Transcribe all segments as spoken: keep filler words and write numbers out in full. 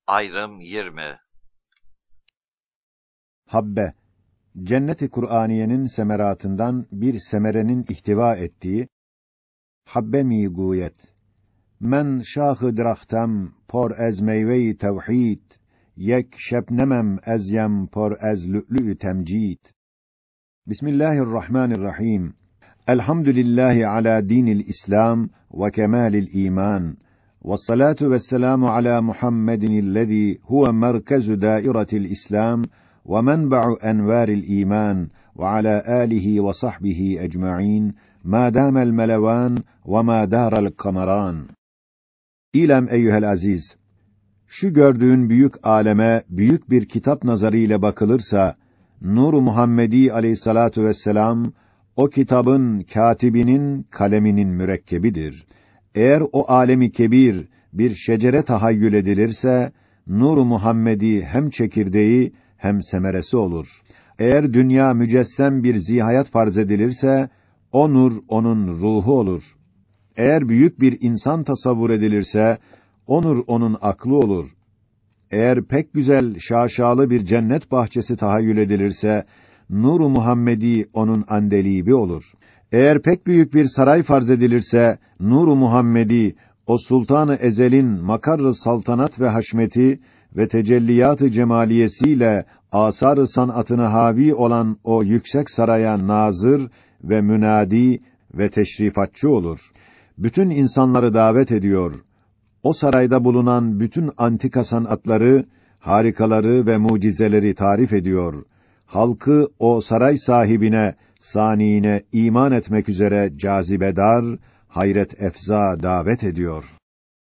Ayrım yirmi. Habbe, cennet-i Kur'aniyenin semeratından bir semerenin ihtiva ettiği habbe mîgûyet. Men şâh-ı dirahtem por ez meyve-i tevhid, yek şebnemem ez yem por ez lü'lü-ü temcid. Bismillahirrahmanirrahim. Elhamdülillahi ala dinil İslam ve kemalil iman. Vessalatu vesselamu ala Muhammedinillezî huve merkezu dâiretil İslam ve menba'u envâril iman ve ala âlihi ve sahbihi ecmaîn mâ dâmel melevân ve mâ dârel kamerân. İlem eyyuhel aziz, şu gördüğün büyük aleme büyük bir kitap nazarıyla bakılırsa, Nur-u Muhammedi aleyhissalatu vesselam, o kitabın katibinin kaleminin mürekkebidir. Eğer o alemi kebir bir şecere tahayyül edilirse, Nur-u Muhammedi hem çekirdeği hem semeresi olur. Eğer dünya mücessem bir zihayat farz edilirse, o nur onun ruhu olur. Eğer büyük bir insan tasavvur edilirse, o nur onun aklı olur. Eğer pek güzel, şaşalı bir cennet bahçesi tahayyül edilirse, Nur-u Muhammedi onun andelibi olur. Eğer pek büyük bir saray farz edilirse, Nur-u Muhammedi, o Sultan-ı Ezel'in makar-ı saltanat ve haşmeti ve tecelliyat-ı cemaliyesiyle asar-ı sanatını havi olan o yüksek saraya nazır ve münadi ve teşrifatçı olur. Bütün insanları davet ediyor. O sarayda bulunan bütün antika sanatları, harikaları ve mucizeleri tarif ediyor. Halkı o saray sahibine, saniine iman etmek üzere cazibedar, hayret efza davet ediyor.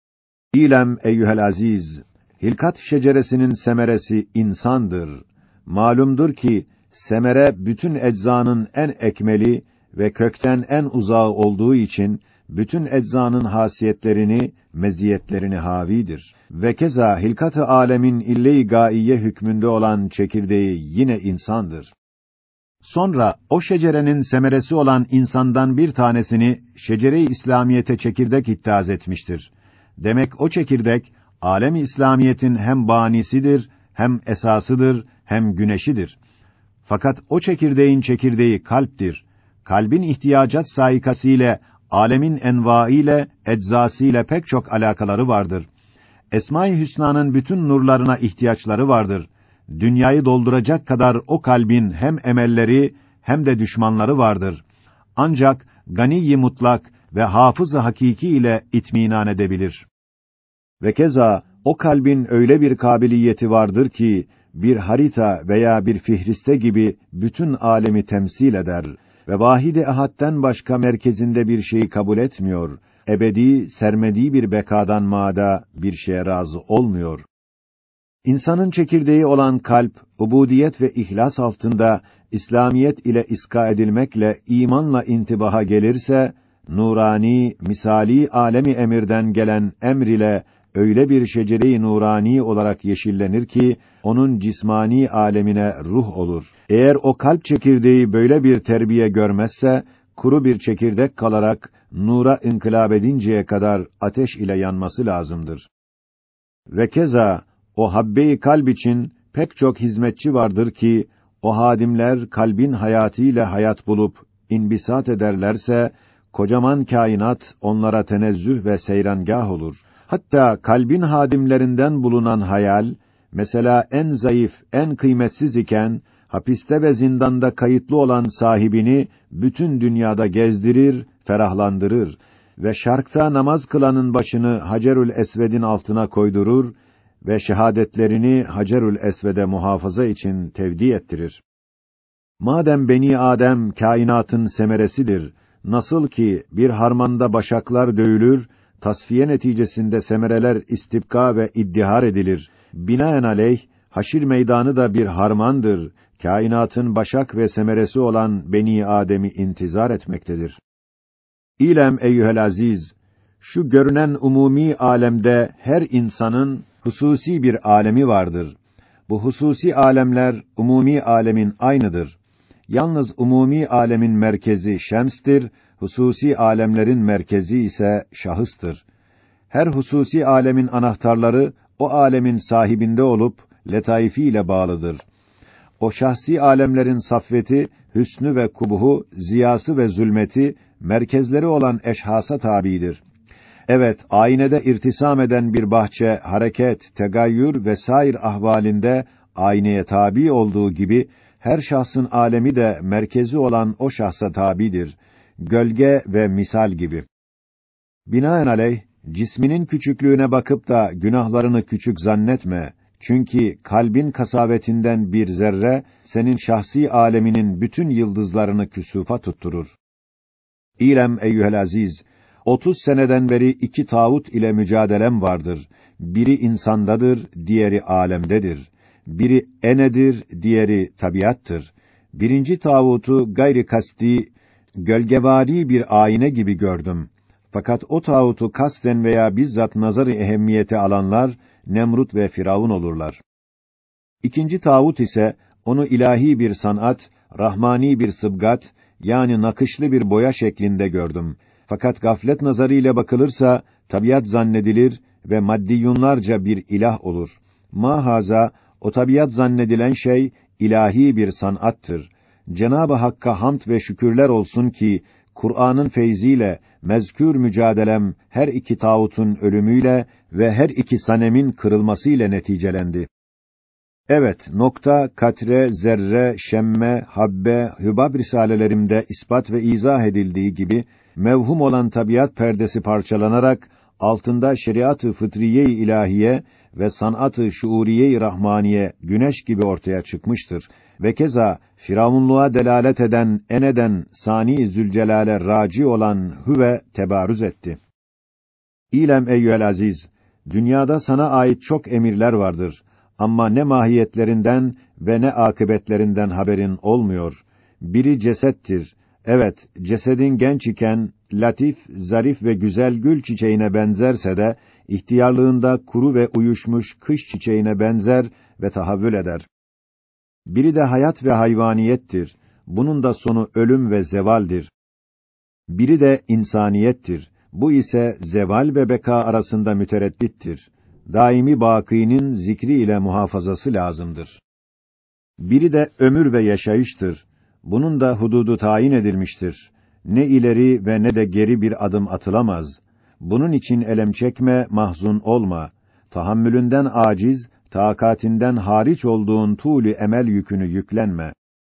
İlem eyyuhel aziz, hilkat şeceresinin semeresi insandır. Malumdur ki, semere bütün eczanın en ekmeli ve kökten en uzağı olduğu için, bütün eczanın hasiyetlerini, meziyetlerini havidir. Ve keza hilkat-ı âlemin ille-i gâiye hükmünde olan çekirdeği yine insandır. Sonra o şecerenin semeresi olan insandan bir tanesini şecere-i İslamiyete çekirdek ittihaz etmiştir. Demek o çekirdek âlem-i İslamiyetin hem banisidir, hem esasıdır, hem güneşidir. Fakat o çekirdeğin çekirdeği kalptir. Kalbin ihtiyacat saikasıyla âlemin envâiyle, eczasıyla pek çok alakaları vardır. Esma-i Hüsna'nın bütün nurlarına ihtiyaçları vardır. Dünyayı dolduracak kadar o kalbin hem emelleri hem de düşmanları vardır. Ancak gani-i mutlak ve hafız-ı hakiki ile itminan edebilir. Ve keza o kalbin öyle bir kabiliyeti vardır ki bir harita veya bir fihriste gibi bütün alemi temsil eder ve vahid-i ehad'den başka merkezinde bir şeyi kabul etmiyor. Ebedi, sermedi bir bekadan mada bir şeye razı olmuyor. İnsanın çekirdeği olan kalp, ubudiyet ve ihlas altında İslamiyet ile iska edilmekle imanla intibaha gelirse, nurani, misali alemi emirden gelen emr ile öyle bir şecere-i nurani olarak yeşillenir ki onun cismani alemine ruh olur. Eğer o kalp çekirdeği böyle bir terbiye görmezse, kuru bir çekirdek kalarak nura inkılap edinceye kadar ateş ile yanması lazımdır. Ve keza o habbe-i kalb için pek çok hizmetçi vardır ki o hadimler kalbin hayatıyla hayat bulup inbisat ederlerse kocaman kainat onlara tenezzüh ve seyrangâh olur. Hatta kalbin hadimlerinden bulunan hayal, mesela en zayıf, en kıymetsiz iken, hapiste ve zindanda kayıtlı olan sahibini bütün dünyada gezdirir, ferahlandırır ve şarkta namaz kılanın başını Hacerül Esved'in altına koydurur ve şehadetlerini Hacerül Esved'e muhafaza için tevdi ettirir. Madem Beni Adem kainatın semeresidir, nasıl ki bir harmanda başaklar dövülür, tasfiye neticesinde semereler istibka ve iddihar edilir. Binaenaleyh, haşir meydanı da bir harmandır. Kainatın başak ve semeresi olan Beni Adem'i intizar etmektedir. İlem eyyuhel aziz, şu görünen umumi alemde her insanın hususi bir alemi vardır. Bu hususi alemler umumi alemin aynıdır. Yalnız umumi alemin merkezi şemstir, hususi alemlerin merkezi ise şahıstır. Her hususi alemin anahtarları o âlemin sahibinde olup letaifiyle bağlıdır. O şahsi alemlerin saffeti, hüsnü ve kubuhu, ziyası ve zulmeti merkezleri olan eşhasa tabidir. Evet, aynede irtisam eden bir bahçe, hareket, tegayyür ve sair ahvalinde ayneye tabi olduğu gibi, her şahsın alemi de merkezi olan o şahsa tabidir. Gölge ve misal gibi. Binaenaleyh, cisminin küçüklüğüne bakıp da günahlarını küçük zannetme. Çünkü kalbin kasavetinden bir zerre, senin şahsi aleminin bütün yıldızlarını küsufa tutturur. İlem eyyuhel aziz, otuz seneden beri iki tağut ile mücadelem vardır. Biri insandadır, diğeri alemdedir. Biri enedir, diğeri tabiattır. Birinci tağutu gayri kasti, gölgevari bir ayna gibi gördüm. Fakat o tağutu kasten veya bizzat nazarı ehemmiyete alanlar, Nemrut ve Firavun olurlar. İkinci tağut ise, onu ilahi bir sanat, rahmani bir sıbgat, yani nakışlı bir boya şeklinde gördüm. Fakat gaflet nazarıyla bakılırsa, tabiat zannedilir ve maddiyunlarca bir ilah olur. Mahaza, o tabiat zannedilen şey, ilahi bir sanattır. Cenab-ı Hakk'a hamd ve şükürler olsun ki, Kur'an'ın feyziyle, mezkür mücadelem, her iki tağutun ölümüyle ve her iki sanemin kırılmasıyla neticelendi. Evet, nokta, katre, zerre, şemme, habbe, hübab risalelerimde ispat ve izah edildiği gibi, mevhum olan tabiat perdesi parçalanarak, altında şeriat-ı fıtriye-i ilahiye ve sanat-ı şuuriye-i rahmaniye güneş gibi ortaya çıkmıştır. Ve keza, firavunluğa delalet eden, eneden, sani Zülcelal'e raci olan hüve tebarüz etti. İlem eyyühel aziz, dünyada sana ait çok emirler vardır. Ama ne mahiyetlerinden ve ne akıbetlerinden haberin olmuyor. Biri cesettir. Evet, cesedin genç iken, latif, zarif ve güzel gül çiçeğine benzerse de, ihtiyarlığında kuru ve uyuşmuş kış çiçeğine benzer ve tahavvül eder. Biri de hayat ve hayvaniyettir. Bunun da sonu ölüm ve zevaldir. Biri de insaniyettir. Bu ise zeval ve beka arasında mütereddittir. Daimi bakînin zikri ile muhafazası lazımdır. Biri de ömür ve yaşayıştır. Bunun da hududu tayin edilmiştir. Ne ileri ve ne de geri bir adım atılamaz. Bunun için elem çekme, mahzun olma. Tahammülünden aciz, takatinden hariç olduğun tuğlu emel yükünü yüklenme.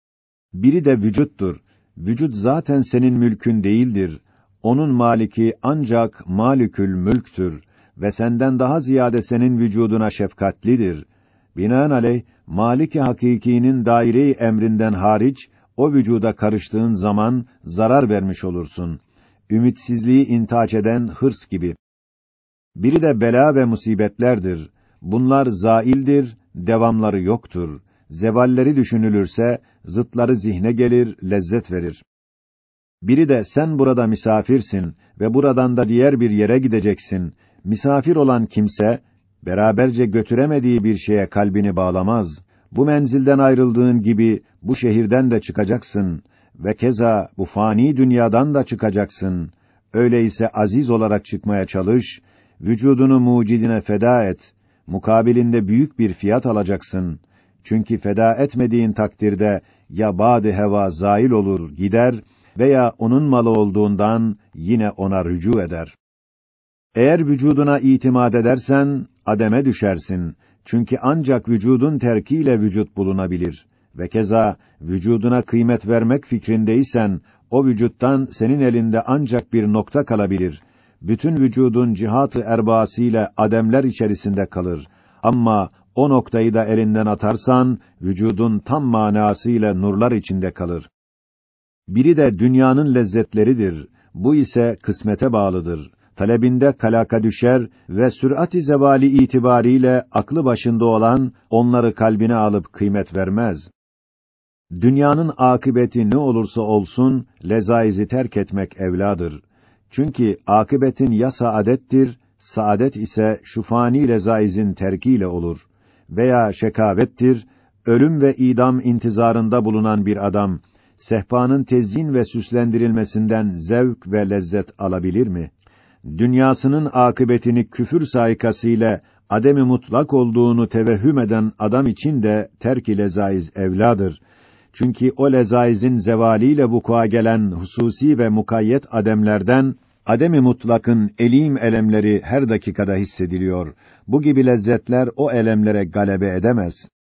Biri de vücuttur. Vücut zaten senin mülkün değildir. Onun maliki ancak malikül mülktür ve senden daha ziyade senin vücuduna şefkatlidir. Binaenaleyh, Malik-i Hakîkî'nin daire-i emrinden hariç, o vücuda karıştığın zaman zarar vermiş olursun. Ümitsizliği intihac eden hırs gibi. Biri de bela ve musibetlerdir. Bunlar zaildir, devamları yoktur. Zevalleri düşünülürse, zıtları zihne gelir, lezzet verir. Biri de sen burada misafirsin ve buradan da diğer bir yere gideceksin. Misafir olan kimse, beraberce götüremediği bir şeye kalbini bağlamaz. Bu menzilden ayrıldığın gibi, bu şehirden de çıkacaksın ve keza bu fani dünyadan da çıkacaksın. Öyleyse aziz olarak çıkmaya çalış, vücudunu mucidine feda et. Mukabilinde büyük bir fiyat alacaksın. Çünkü feda etmediğin takdirde, ya bâd-ı heva zail olur, gider veya onun malı olduğundan yine ona rücu eder. Eğer vücuduna itimat edersen, ademe düşersin. Çünkü ancak vücudun terkiyle vücut bulunabilir. Ve keza, vücuduna kıymet vermek fikrindeysen, o vücuttan senin elinde ancak bir nokta kalabilir. Bütün vücudun cihat-ı erbasıyla ademler içerisinde kalır. Ama o noktayı da elinden atarsan, vücudun tam manasıyla nurlar içinde kalır. Biri de dünyanın lezzetleridir. Bu ise kısmete bağlıdır. Talebinde kalaka düşer ve sür'at-i zevali itibariyle aklı başında olan onları kalbine alıp kıymet vermez. Dünyanın akıbeti ne olursa olsun lezaizi terk etmek evladır. Çünkü akıbetin ya saadettir, saadet ise şu fani lezaizin terkiyle olur veya şekavettir. Ölüm ve idam intizarında bulunan bir adam sehpanın tezyin ve süslendirilmesinden zevk ve lezzet alabilir mi? Dünyasının akıbetini küfür saikasıyla ademi mutlak olduğunu tevehhüm eden adam için de terk-i lezaiz evladır. Çünkü o lezaizin zevaliyle vuku'a gelen hususi ve mukayyet ademlerden ademi mutlakın elim elemleri her dakikada hissediliyor. Bu gibi lezzetler o elemlere galebe edemez.